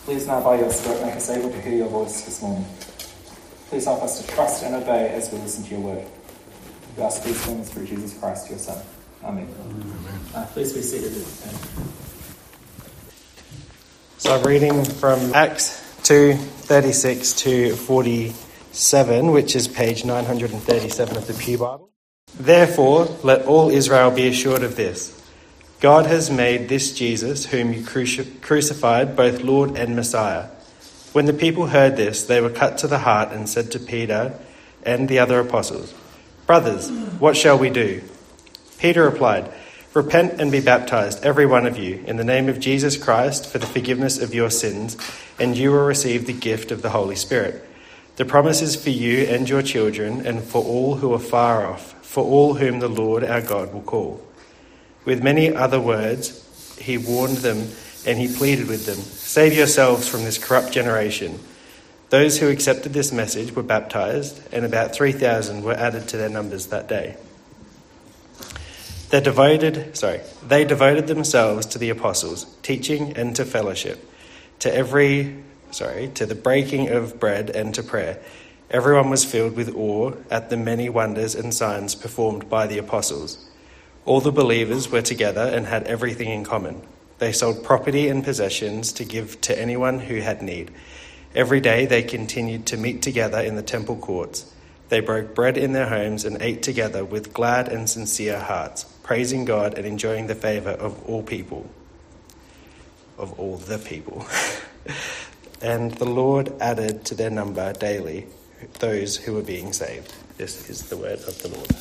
Please now by your Spirit make us able to hear your voice this morning. Please help us to trust and obey as we listen to your word. We ask these things through Jesus Christ, your Son. Amen. Please be seated. So I'm reading from Acts 2:36 to 47, which is page 937 of the Pew Bible. Therefore, let all Israel be assured of this. God has made this Jesus, whom you crucified, both Lord and Messiah. When the people heard this, they were cut to the heart and said to Peter and the other apostles, "Brothers, what shall we do?" Peter replied, "Repent and be baptized, every one of you, in the name of Jesus Christ for the forgiveness of your sins, and you will receive the gift of the Holy Spirit. The promise is for you and your children, and for all who are far off, for all whom the Lord our God will call." With many other words, he warned them and he pleaded with them, "Save yourselves from this corrupt generation." Those who accepted this message were baptized, and about 3,000 were added to their numbers that day. They devoted themselves to the apostles' teaching and to fellowship, to the breaking of bread and to prayer. Everyone was filled with awe at the many wonders and signs performed by the apostles. All the believers were together and had everything in common. They sold property and possessions to give to anyone who had need. Every day they continued to meet together in the temple courts. They broke bread in their homes and ate together with glad and sincere hearts, praising God and enjoying the favour of all the people. And the Lord added to their number daily those who were being saved. This is the word of the Lord.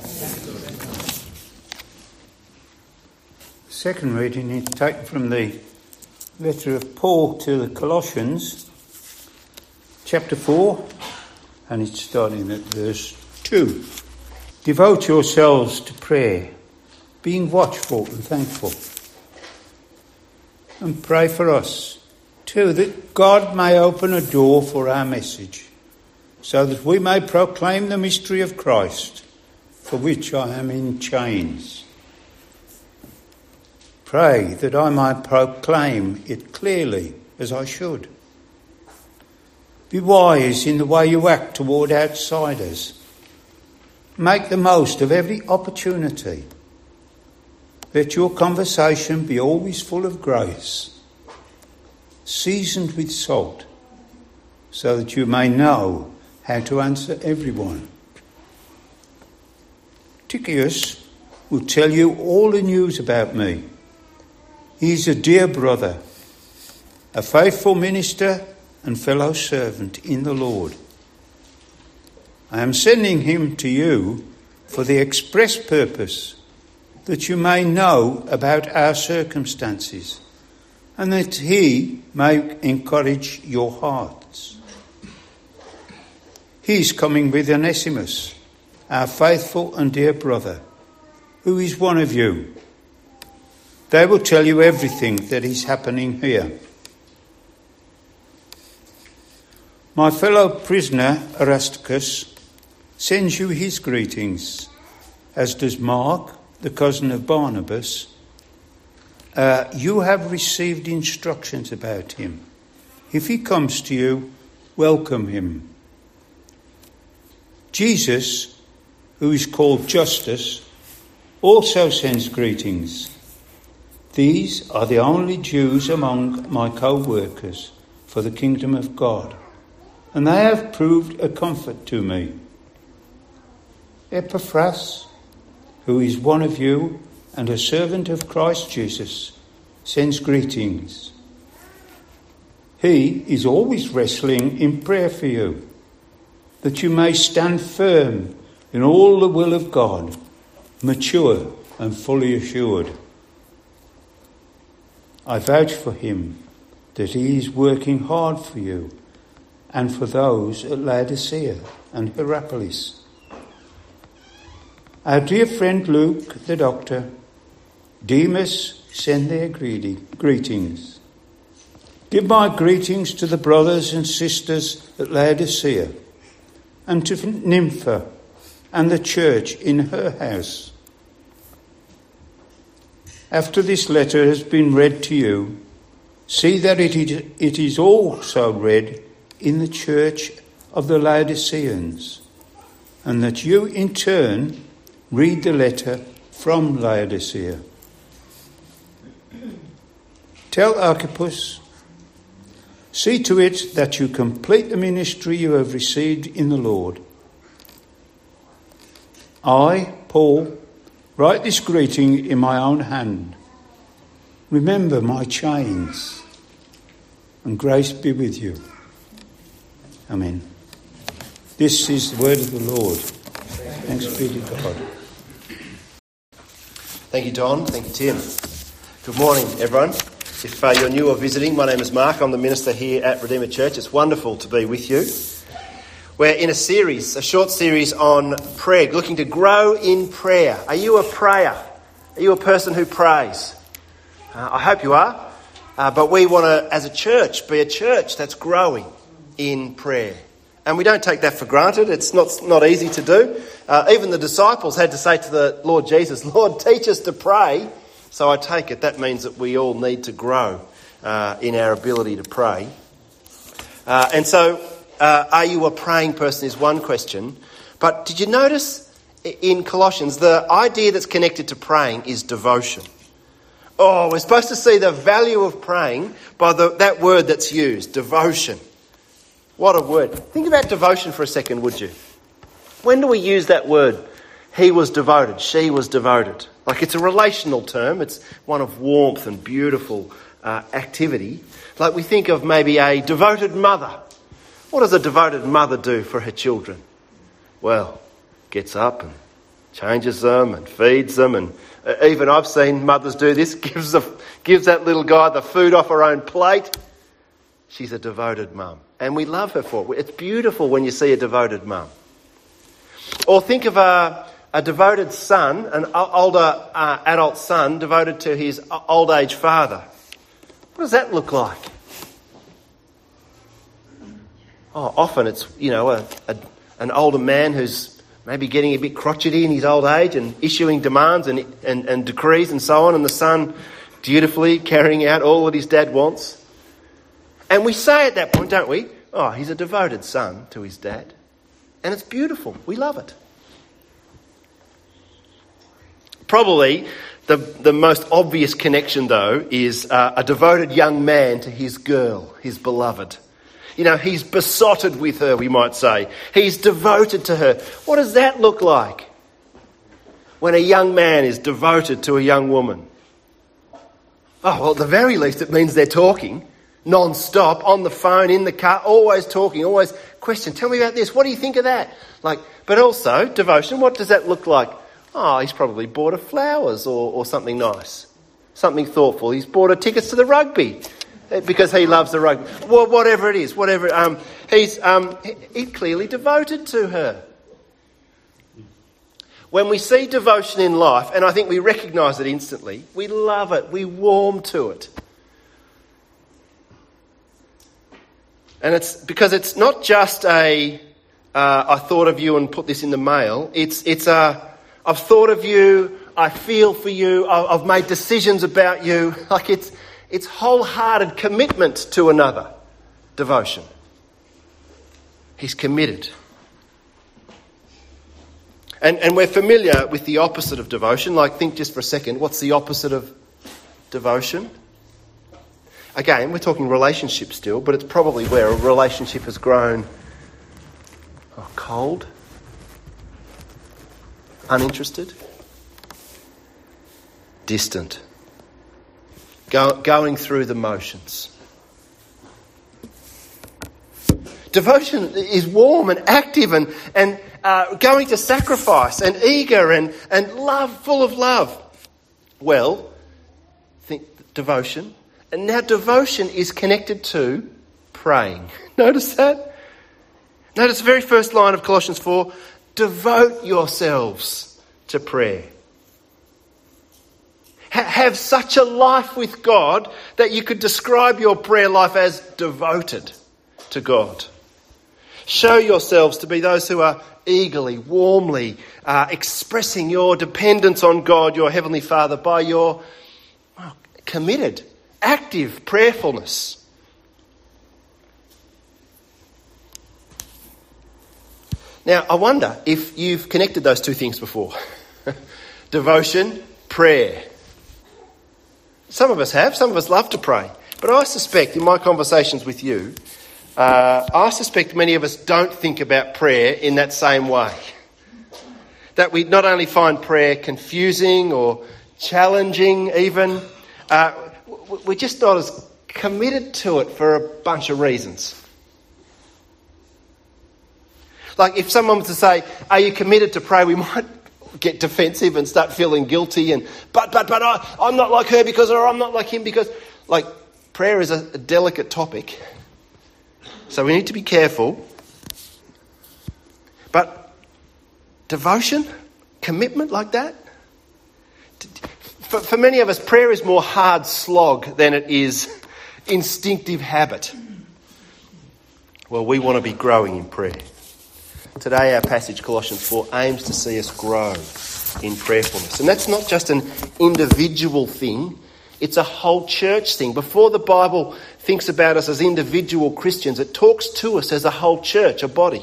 Second reading is taken from the letter of Paul to the Colossians, chapter 4, and it's starting at verse 2. Devote yourselves to prayer, being watchful and thankful. And pray for us, too, that God may open a door for our message, so that we may proclaim the mystery of Christ, for which I am in chains. Pray that I might proclaim it clearly as I should. Be wise in the way you act toward outsiders. Make the most of every opportunity. Let your conversation be always full of grace, seasoned with salt, so that you may know how to answer everyone. Tychicus will tell you all the news about me. He is a dear brother, a faithful minister and fellow servant in the Lord. I am sending him to you for the express purpose that you may know about our circumstances and that he may encourage your hearts. He is coming with Onesimus, our faithful and dear brother, who is one of you. They will tell you everything that is happening here. My fellow prisoner, Aristarchus, sends you his greetings, as does Mark, the cousin of Barnabas. You have received instructions about him. If he comes to you, welcome him. Jesus, who is called Justus, also sends greetings. These are the only Jews among my co-workers for the kingdom of God, and they have proved a comfort to me. Epaphras, who is one of you and a servant of Christ Jesus, sends greetings. He is always wrestling in prayer for you, that you may stand firm in all the will of God, mature and fully assured. I vouch for him that he is working hard for you and for those at Laodicea and Hierapolis. Our dear friend Luke, the doctor, Demas send their greetings. Give my greetings to the brothers and sisters at Laodicea and to Nympha and the church in her house. After this letter has been read to you, See that it is also read in the church of the Laodiceans, and that you in turn read the letter from Laodicea. Tell Archippus, see to it that you complete the ministry you have received in the Lord. I, Paul, write this greeting in my own hand. Remember my chains, and grace be with you. Amen. This is the word of the Lord. Thanks be to God. Thank you, Don. Thank you, Tim. Good morning, everyone. If you're new or visiting, my name is Mark. I'm the minister here at Redeemer Church. It's wonderful to be with you. We're in a short series on prayer, looking to grow in prayer. Are you a prayer? Are you a person who prays? I hope you are. But we want to, as a church, be a church that's growing in prayer. And we don't take that for granted. It's not easy to do. Even the disciples had to say to the Lord Jesus, Lord, teach us to pray. So I take it that means that we all need to grow in our ability to pray. And so, are you a praying person is one question. But did you notice in Colossians, the idea that's connected to praying is devotion. Oh, we're supposed to see the value of praying by that word that's used, devotion. What a word. Think about devotion for a second, would you? When do we use that word? He was devoted, she was devoted. Like, it's a relational term. It's one of warmth and beautiful activity. Like, we think of maybe a devoted mother. What does a devoted mother do for her children? Well, gets up and changes them and feeds them, and even I've seen mothers do this, gives that little guy the food off her own plate. She's a devoted mum, and we love her for it. It's beautiful when you see a devoted mum. Or think of a devoted son, an older adult son devoted to his old age father. What does that look like? Oh, often it's, an older man who's maybe getting a bit crotchety in his old age and issuing demands and decrees and so on, and the son dutifully carrying out all that his dad wants. And we say at that point, don't we? Oh, he's a devoted son to his dad. And it's beautiful. We love it. Probably the most obvious connection, though, is a devoted young man to his girl, his beloved. He's besotted with her, we might say. He's devoted to her. What does that look like when a young man is devoted to a young woman? Oh, well, at the very least, it means they're talking non-stop, on the phone, in the car, always talking, always question. Tell me about this. What do you think of that? But also, devotion, what does that look like? Oh, he's probably bought her flowers or something nice, something thoughtful. He's bought her tickets to the rugby because he loves the rugby. Well, whatever it is, he's clearly devoted to her. When we see devotion in life, and I think we recognise it instantly, we love it, we warm to it. And it's because it's not just I thought of you and put this in the mail. It's I've thought of you, I feel for you, I've made decisions about you. Like it's wholehearted commitment to another. Devotion. He's committed. And we're familiar with the opposite of devotion. Think just for a second, what's the opposite of devotion? Again, we're talking relationship still, but it's probably where a relationship has grown cold, uninterested, distant, going through the motions. Devotion is warm and active and going to sacrifice and eager and love, full of love. Well, think devotion. And now devotion is connected to praying. Notice that? Notice the very first line of Colossians 4. Devote yourselves to prayer. Have such a life with God that you could describe your prayer life as devoted to God. Show yourselves to be those who are eagerly, warmly expressing your dependence on God, your Heavenly Father, by your committed, active prayerfulness. Now, I wonder if you've connected those two things before. Devotion, prayer. Some of us have. Some of us love to pray. But I suspect, in my conversations with you, I suspect many of us don't think about prayer in that same way. That we not only find prayer confusing or challenging even, we're just not as committed to it for a bunch of reasons. Like if someone was to say, are you committed to pray? We might get defensive and start feeling guilty and, but I'm not like her because, or I'm not like him because, like prayer is a delicate topic. So we need to be careful. But devotion, commitment like that? For many of us, prayer is more hard slog than it is instinctive habit. Well, we want to be growing in prayer. Today our passage, Colossians 4, aims to see us grow in prayerfulness. And that's not just an individual thing, it's a whole church thing. Before the Bible thinks about us as individual Christians, it talks to us as a whole church, a body.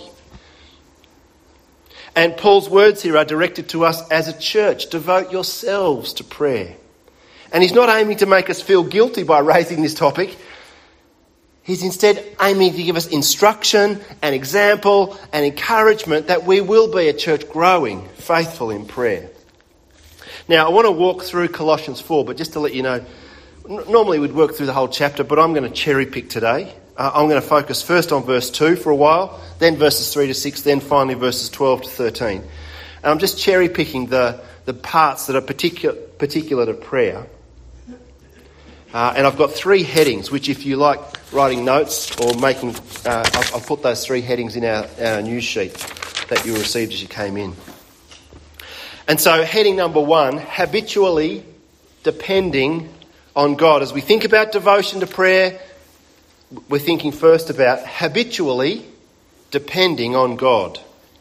And Paul's words here are directed to us as a church. Devote yourselves to prayer. And he's not aiming to make us feel guilty by raising this topic. He's instead aiming to give us instruction and example and encouragement that we will be a church growing, faithful in prayer. Now, I want to walk through Colossians 4, but just to let you know, normally we'd work through the whole chapter, but I'm going to cherry pick today. I'm going to focus first on verse 2 for a while, then verses 3 to 6, then finally verses 12 to 13. And I'm just cherry picking the parts that are particular to prayer. And I've got 3 headings, which if you like writing notes or making, I've put those 3 headings in our news sheet that you received as you came in. And so heading number 1, habitually depending on God. As we think about devotion to prayer, we're thinking first about habitually depending on God.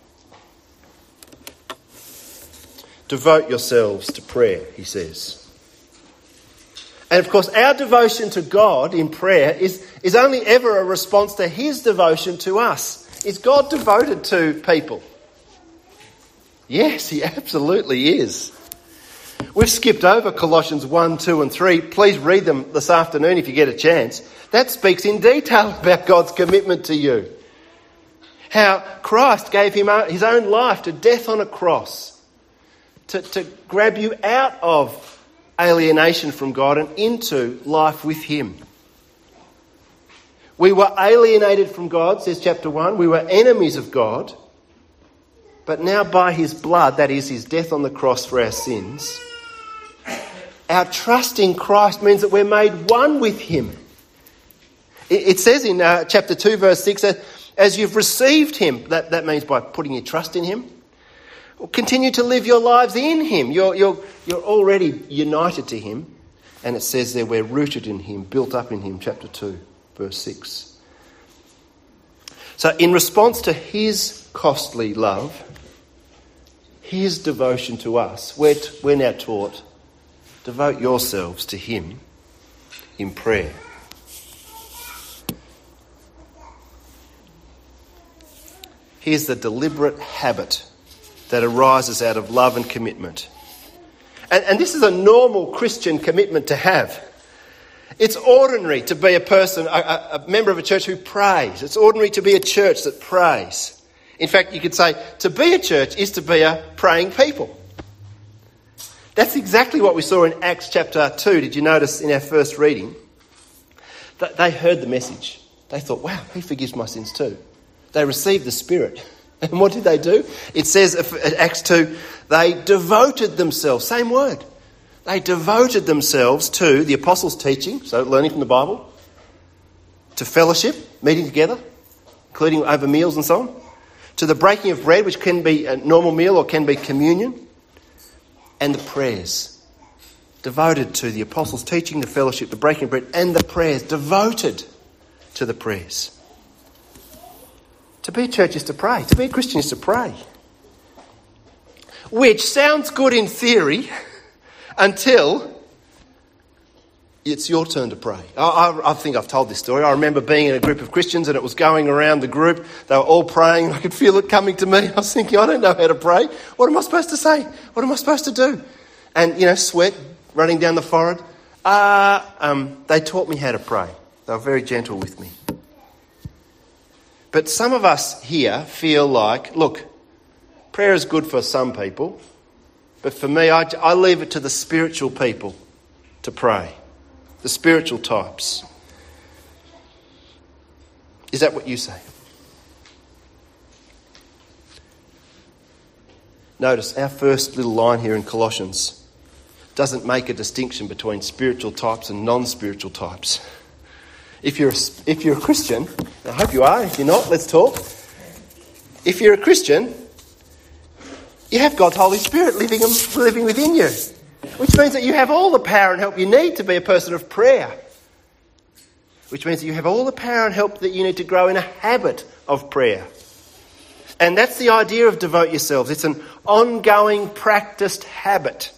Devote yourselves to prayer, he says. And of course, our devotion to God in prayer is only ever a response to his devotion to us. Is God devoted to people? Yes, he absolutely is. We've skipped over Colossians 1, 2 and 3. Please read them this afternoon if you get a chance. That speaks in detail about God's commitment to you. How Christ gave him his own life to death on a cross to grab you out of alienation from God and into life with him. We were alienated from God, says chapter 1. We were enemies of God. But now by his blood, that is his death on the cross for our sins, our trust in Christ means that we're made one with him. It says in chapter 2 verse 6 that as you've received him, that means by putting your trust in him, continue to live your lives in him. You're already united to him. And it says there we're rooted in him, built up in him, chapter 2, verse 6. So in response to his costly love, his devotion to us, we're now taught, devote yourselves to him in prayer. Here's the deliberate habit that arises out of love and commitment. And this is a normal Christian commitment to have. It's ordinary to be a person, a member of a church who prays. It's ordinary to be a church that prays. In fact, you could say to be a church is to be a praying people. That's exactly what we saw in Acts chapter 2. Did you notice in our first reading? They heard the message. They thought, wow, he forgives my sins too. They received the Spirit. And what did they do? It says at Acts 2, they devoted themselves, same word. They devoted themselves to the apostles' teaching, so learning from the Bible, to fellowship, meeting together, including over meals and so on, to the breaking of bread, which can be a normal meal or can be communion, and the prayers. Devoted to the apostles' teaching, the fellowship, the breaking of bread, and the prayers. Devoted to the prayers. To be a church is to pray. To be a Christian is to pray. Which sounds good in theory until it's your turn to pray. I think I've told this story. I remember being in a group of Christians and it was going around the group. They were all praying. I could feel it coming to me. I was thinking, I don't know how to pray. What am I supposed to say? What am I supposed to do? And, sweat running down the forehead. They taught me how to pray. They were very gentle with me. But some of us here feel like, look, prayer is good for some people, but for me, I leave it to the spiritual people to pray. The spiritual types. Is that what you say? Notice our first little line here in Colossians doesn't make a distinction between spiritual types and non-spiritual types. If you're a Christian, I hope you are. If you're not, let's talk. If you're a Christian, you have God's Holy Spirit living within you. Which means that you have all the power and help you need to be a person of prayer. Which means that you have all the power and help that you need to grow in a habit of prayer. And that's the idea of devote yourselves. It's an ongoing, practiced habit.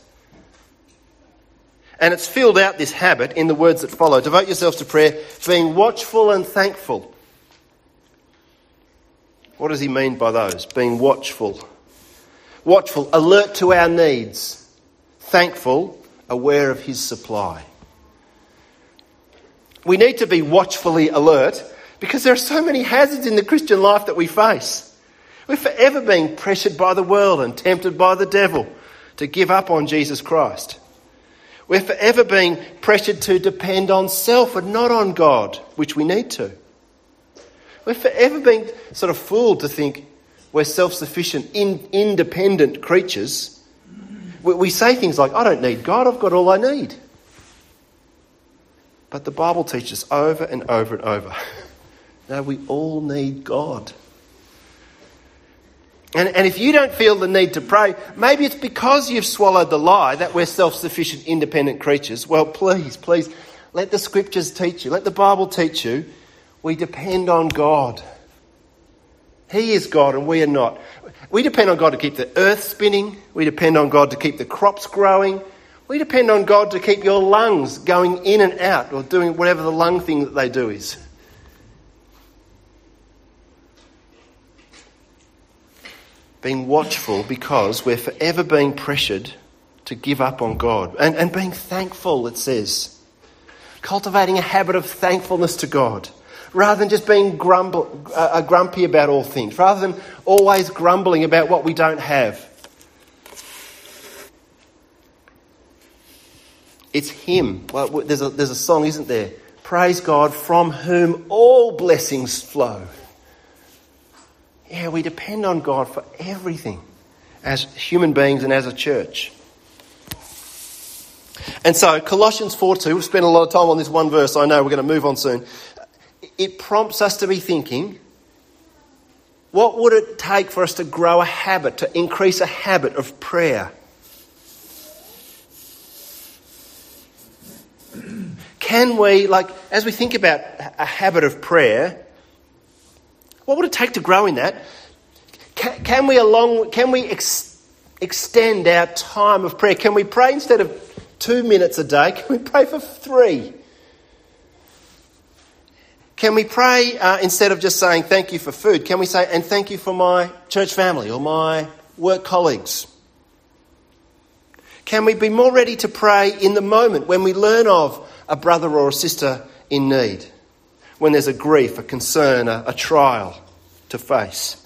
And it's filled out, this habit, in the words that follow. Devote yourselves to prayer, being watchful and thankful. What does he mean by those? Being watchful. Watchful, alert to our needs. Thankful, aware of his supply. We need to be watchfully alert because there are so many hazards in the Christian life that we face. We're forever being pressured by the world and tempted by the devil to give up on Jesus Christ. We're forever being pressured to depend on self and not on God, which we need to. We're forever being sort of fooled to think we're self-sufficient, independent creatures. We say things like, I don't need God, I've got all I need. But the Bible teaches over and over and over. No, we all need God. And if you don't feel the need to pray, maybe it's because you've swallowed the lie that we're self-sufficient, independent creatures. Well, please, let the scriptures teach you. Let the Bible teach you. We depend on God. He is God and we are not. We depend on God to keep the earth spinning. We depend on God to keep the crops growing. We depend on God to keep your lungs going in and out or doing whatever the lung thing that they do is. Being watchful because we're forever being pressured to give up on God. And being thankful, it says. Cultivating a habit of thankfulness to God. Rather than just being grumpy about all things. Rather than always grumbling about what we don't have. It's him. Well, there's a song, isn't there? Praise God from whom all blessings flow. Yeah, we depend on God for everything as human beings and as a church. And so Colossians 4:2, we've spent a lot of time on this one verse, I know we're going to move on soon. It prompts us to be thinking, what would it take for us to grow a habit, to increase a habit of prayer? Can we, as we think about a habit of prayer, what would it take to grow in that? Can we extend our time of prayer? Can we pray instead of 2 minutes a day? Can we pray for 3? Can we pray instead of just saying thank you for food? Can we say, and thank you for my church family or my work colleagues? Can we be more ready to pray in the moment when we learn of a brother or a sister in need? When there's a grief, a concern, a trial to face?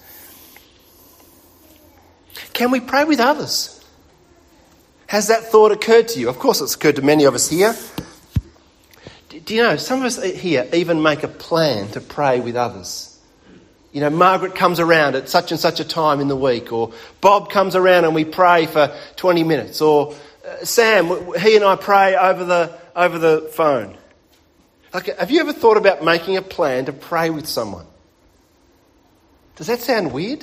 Can we pray with others? Has that thought occurred to you? Of course it's occurred to many of us here. Do you know, some of us here even make a plan to pray with others. You know, Margaret comes around at such and such a time in the week, or Bob comes around and we pray for 20 minutes, or Sam, he and I pray over the phone. Okay, have you ever thought about making a plan to pray with someone? Does that sound weird?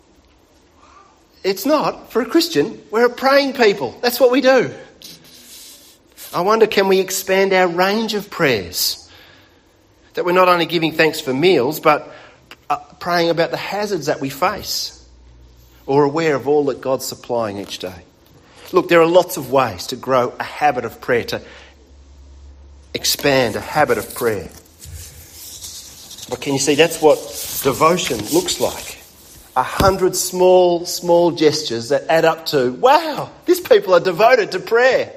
It's not. For a Christian, we're a praying people. That's what we do. I wonder, can we expand our range of prayers? That we're not only giving thanks for meals, but praying about the hazards that we face, or aware of all that God's supplying each day. Look, there are lots of ways to grow a habit of prayer, to expand a habit of prayer. But can you see that's what devotion looks like? 100 small gestures that add up to, wow, these people are devoted to prayer.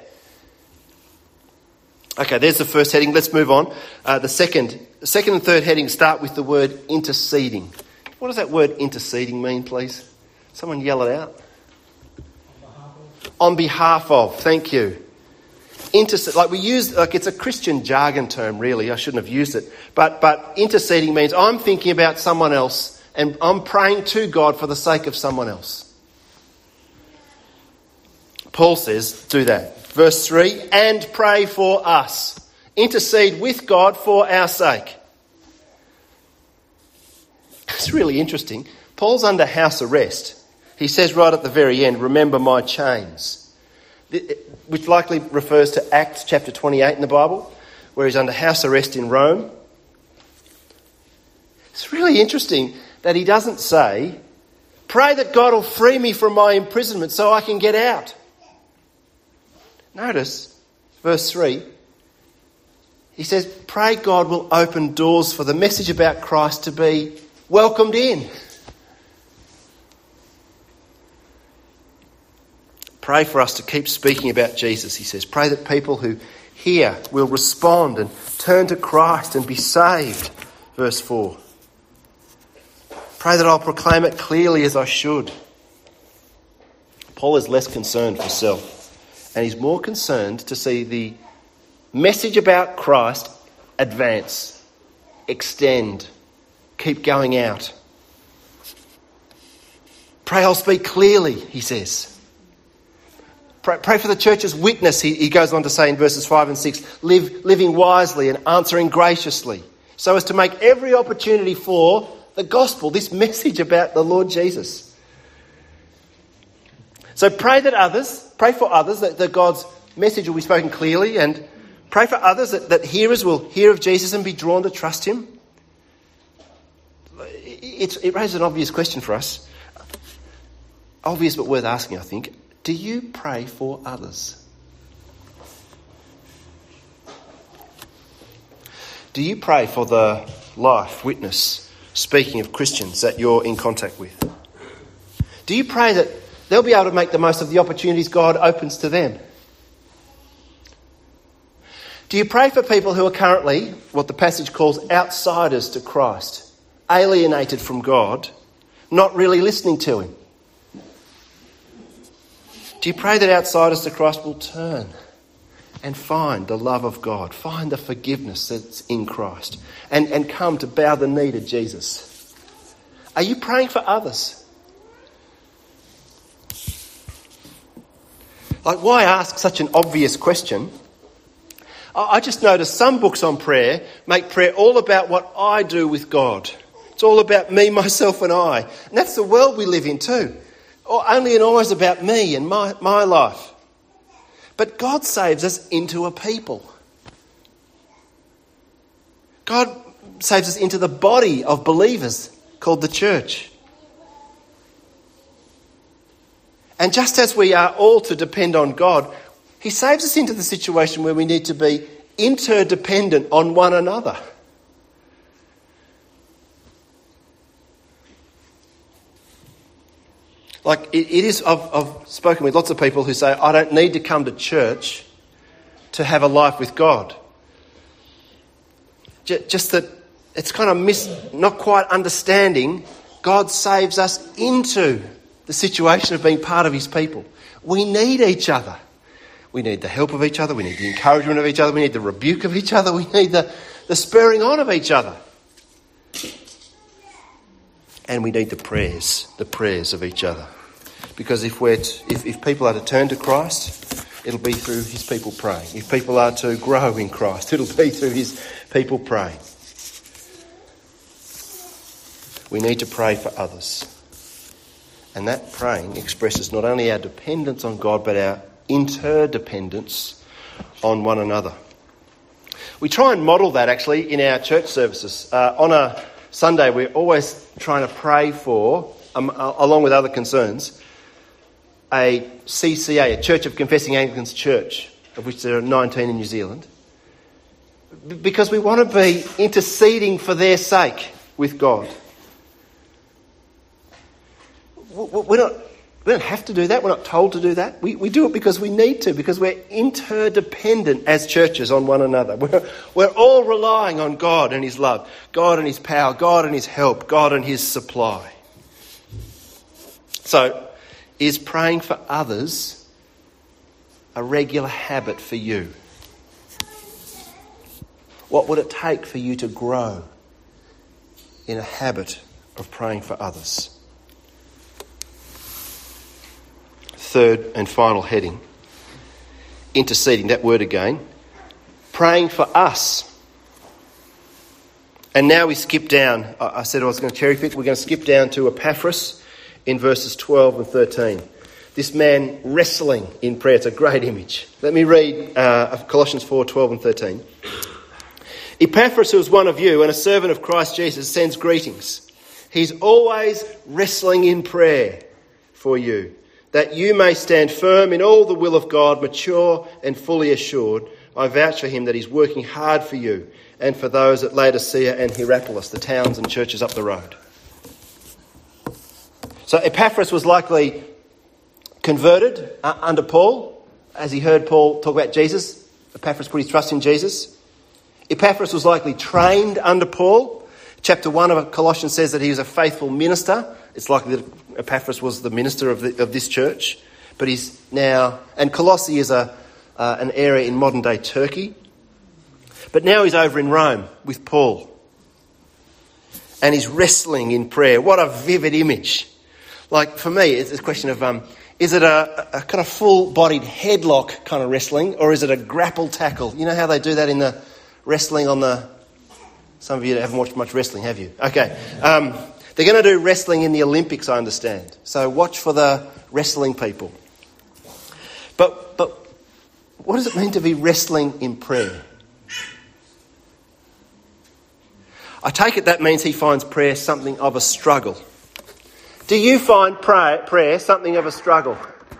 Okay, there's the first heading. Let's move on. The second and third heading start with the word interceding. What does that word interceding mean, please? Someone yell it out. On behalf of. Thank you. It's a Christian jargon term, really. I shouldn't have used it. But interceding means I'm thinking about someone else and I'm praying to God for the sake of someone else. Paul says, do that. Verse 3, and pray for us. Intercede with God for our sake. It's really interesting. Paul's under house arrest. He says right at the very end, remember my chains. Which likely refers to Acts chapter 28 in the Bible, where he's under house arrest in Rome. It's really interesting that he doesn't say, pray that God will free me from my imprisonment so I can get out. Notice, verse 3, he says, pray God will open doors for the message about Christ to be welcomed in. Pray for us to keep speaking about Jesus, he says. Pray that people who hear will respond and turn to Christ and be saved. Verse 4. Pray that I'll proclaim it clearly as I should. Paul is less concerned for self, and he's more concerned to see the message about Christ advance, extend, keep going out. Pray I'll speak clearly, he says. Pray for the church's witness, he goes on to say in verses 5 and 6, living wisely and answering graciously, so as to make every opportunity for the gospel, this message about the Lord Jesus. So pray for others that God's message will be spoken clearly, and pray for others that hearers will hear of Jesus and be drawn to trust him. It raises an obvious question for us. Obvious but worth asking, I think. Do you pray for others? Do you pray for the life, witness, speaking of Christians that you're in contact with? Do you pray that they'll be able to make the most of the opportunities God opens to them? Do you pray for people who are currently, what the passage calls, outsiders to Christ, alienated from God, not really listening to him? Do you pray that outsiders to Christ will turn and find the love of God, find the forgiveness that's in Christ, and come to bow the knee to Jesus? Are you praying for others? Like, why ask such an obvious question? I just noticed some books on prayer make prayer all about what I do with God. It's all about me, myself and I. And that's the world we live in too. Only and always about me and my life. But God saves us into a people. God saves us into the body of believers called the church. And just as we are all to depend on God, he saves us into the situation where we need to be interdependent on one another. Like it is, I've spoken with lots of people who say, I don't need to come to church to have a life with God. Just that it's kind of not quite understanding God saves us into the situation of being part of his people. We need each other. We need the help of each other. We need the encouragement of each other. We need the rebuke of each other. We need the spurring on of each other. And we need the prayers of each other. Because if people are to turn to Christ, it'll be through his people praying. If people are to grow in Christ, it'll be through his people praying. We need to pray for others. And that praying expresses not only our dependence on God, but our interdependence on one another. We try and model that actually in our church services. On a Sunday, we're always trying to pray for, along with other concerns, a CCA, a Church of Confessing Anglicans Church, of which there are 19 in New Zealand. because we want to be interceding for their sake with God. We don't have to do that. We're not told to do that. We do it because we need to, because we're interdependent as churches on one another. We're all relying on God and his love, God and his power, God and his help, God and his supply. So, is praying for others a regular habit for you? What would it take for you to grow in a habit of praying for others? Third and final heading, interceding, that word again, praying for us. And now we skip down. I said I was going to cherry pick. We're going to skip down to Epaphras in verses 12 and 13. This man wrestling in prayer. It's a great image. Let me read Colossians 4, 12 and 13. Epaphras, who is one of you and a servant of Christ Jesus, sends greetings. He's always wrestling in prayer for you, that you may stand firm in all the will of God, mature and fully assured. I vouch for him that he's working hard for you and for those at Laodicea and Hierapolis, the towns and churches up the road. So Epaphras was likely converted under Paul, as he heard Paul talk about Jesus. Epaphras put his trust in Jesus. Epaphras was likely trained under Paul. Chapter 1 of Colossians says that he was a faithful minister. It's likely that Epaphras was the minister of this church. But he's now... And Colossae is an area in modern-day Turkey. But now he's over in Rome with Paul. And he's wrestling in prayer. What a vivid image. Like, for me, it's a question of... is it a kind of full-bodied headlock kind of wrestling, or is it a grapple tackle? You know how they do that in the wrestling on the... Some of you haven't watched much wrestling, have you? Okay. They're going to do wrestling in the Olympics, I understand. So watch for the wrestling people. But what does it mean to be wrestling in prayer? I take it that means he finds prayer something of a struggle. Do you find prayer something of a struggle?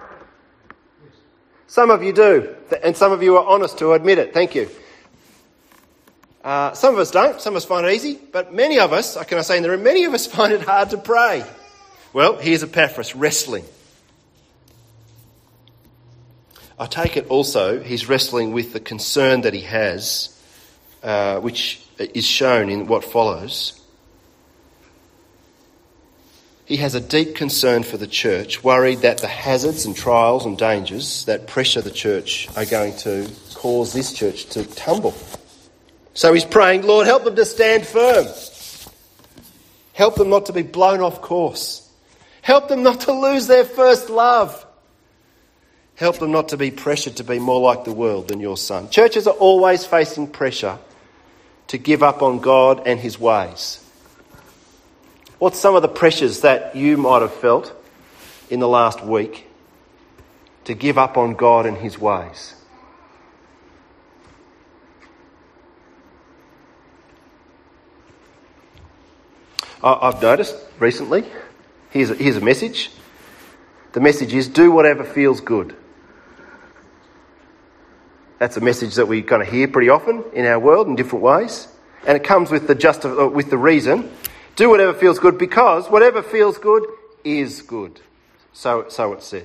Some of you do, and some of you are honest to admit it. Thank you. Some of us don't. Some of us find it easy. But many of us, can I say in the room, many of us find it hard to pray. Well, here's Epaphras wrestling. I take it also he's wrestling with the concern that he has, which is shown in what follows. He has a deep concern for the church, worried that the hazards and trials and dangers that pressure the church are going to cause this church to tumble. So he's praying, Lord, help them to stand firm. Help them not to be blown off course. Help them not to lose their first love. Help them not to be pressured to be more like the world than your Son. Churches are always facing pressure to give up on God and his ways. What's some of the pressures that you might have felt in the last week to give up on God and his ways? I've noticed recently, here's a message. The message is, do whatever feels good. That's a message that we kind of hear pretty often in our world in different ways. And it comes with the reason, do whatever feels good, because whatever feels good is good. So it's said.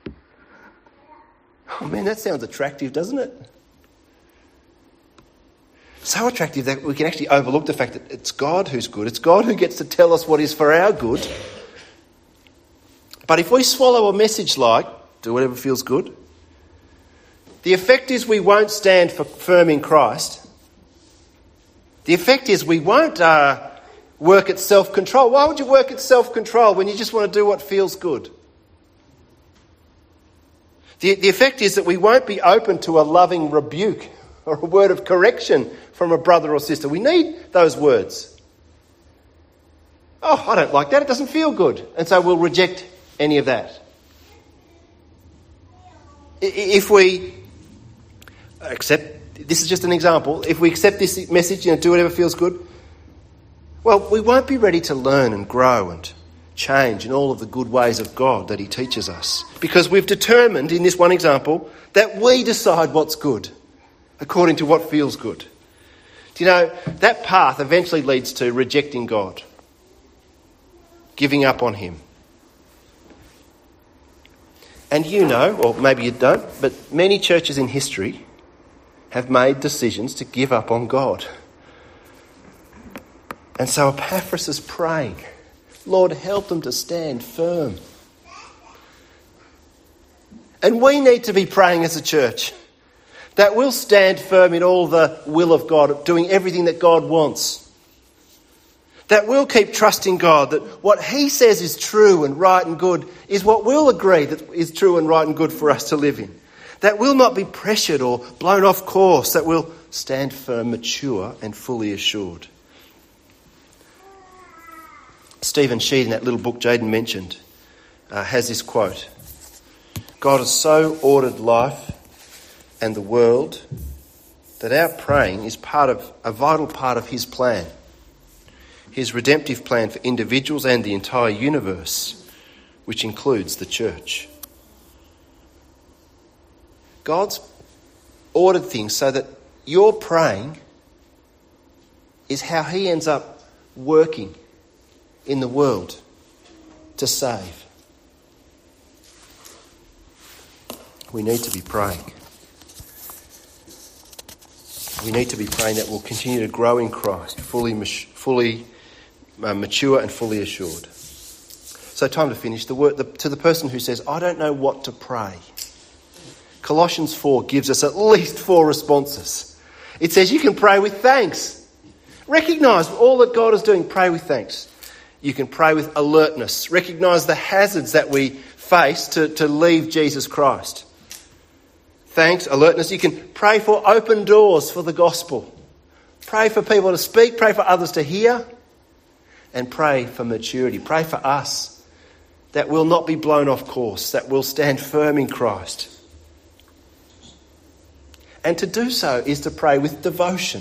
Oh man, that sounds attractive, doesn't it? So attractive that we can actually overlook the fact that it's God who's good. It's God who gets to tell us what is for our good. But if we swallow a message like, do whatever feels good, the effect is we won't stand firm in Christ. The effect is we won't work at self-control. Why would you work at self-control when you just want to do what feels good? The effect is that we won't be open to a loving rebuke or a word of correction from a brother or sister. We need those words. Oh, I don't like that. It doesn't feel good. And so we'll reject any of that. If we accept, this is just an example, if we accept this message, do whatever feels good, well, we won't be ready to learn and grow and change in all of the good ways of God that he teaches us. Because we've determined, in this one example, that we decide what's good according to what feels good. Do you know, that path eventually leads to rejecting God, giving up on him. And you know, or maybe you don't, but many churches in history have made decisions to give up on God. And so Epaphras is praying, Lord, help them to stand firm. And we need to be praying as a church that we'll stand firm in all the will of God, doing everything that God wants. That we'll keep trusting God, that what he says is true and right and good is what we'll agree that is true and right and good for us to live in. That we'll not be pressured or blown off course, that we'll stand firm, mature and fully assured. Stephen Sheed, in that little book Jaden mentioned, has this quote: God has so ordered life and the world that our praying is a vital part of his plan, his redemptive plan for individuals and the entire universe, which includes the church. God's ordered things so that your praying is how he ends up working in the world to save. We need to be praying. We need to be praying that we'll continue to grow in Christ, fully mature and fully assured. So time to finish. To the person who says, I don't know what to pray. Colossians 4 gives us at least 4 responses. It says you can pray with thanks. Recognise all that God is doing. Pray with thanks. You can pray with alertness. Recognise the hazards that we face to leave Jesus Christ. Thanks, alertness. You can pray for open doors for the gospel. Pray for people to speak. Pray for others to hear. And pray for maturity. Pray for us that we'll not be blown off course, that we'll stand firm in Christ. And to do so is to pray with devotion,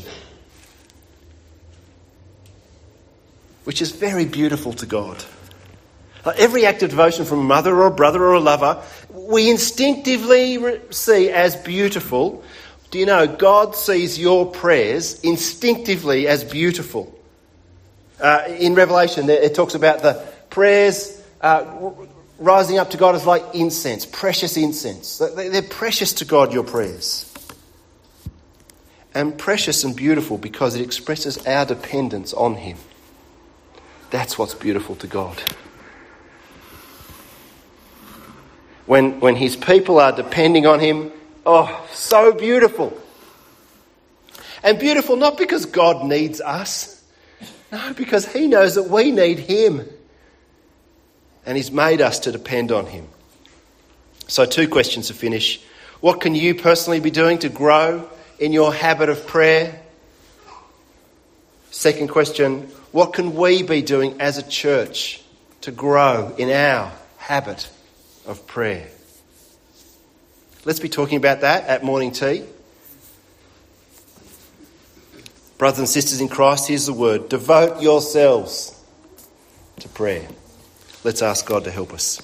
which is very beautiful to God. Like every act of devotion from a mother or a brother or a lover, we instinctively see as beautiful. Do you know, God sees your prayers instinctively as beautiful. In Revelation, it talks about the prayers rising up to God as like incense, precious incense. They're precious to God, your prayers. And precious and beautiful because it expresses our dependence on him. That's what's beautiful to God. When his people are depending on him, oh, so beautiful. And beautiful not because God needs us, no, because he knows that we need him. And he's made us to depend on him. So 2 questions to finish. What can you personally be doing to grow in your habit of prayer? Second question, what can we be doing as a church to grow in our habit of prayer? Let's be talking about that at morning tea. Brothers and sisters in Christ, here's the word. Devote yourselves to prayer. Let's ask God to help us.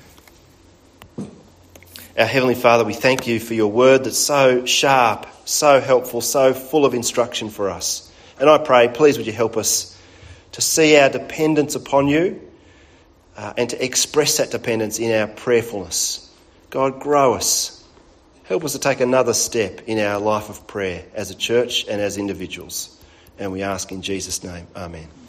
Our Heavenly Father, we thank you for your word that's so sharp, so helpful, so full of instruction for us. And I pray, please would you help us to see our dependence upon you and to express that dependence in our prayerfulness. God, grow us. Help us to take another step in our life of prayer as a church and as individuals. And we ask in Jesus' name, amen.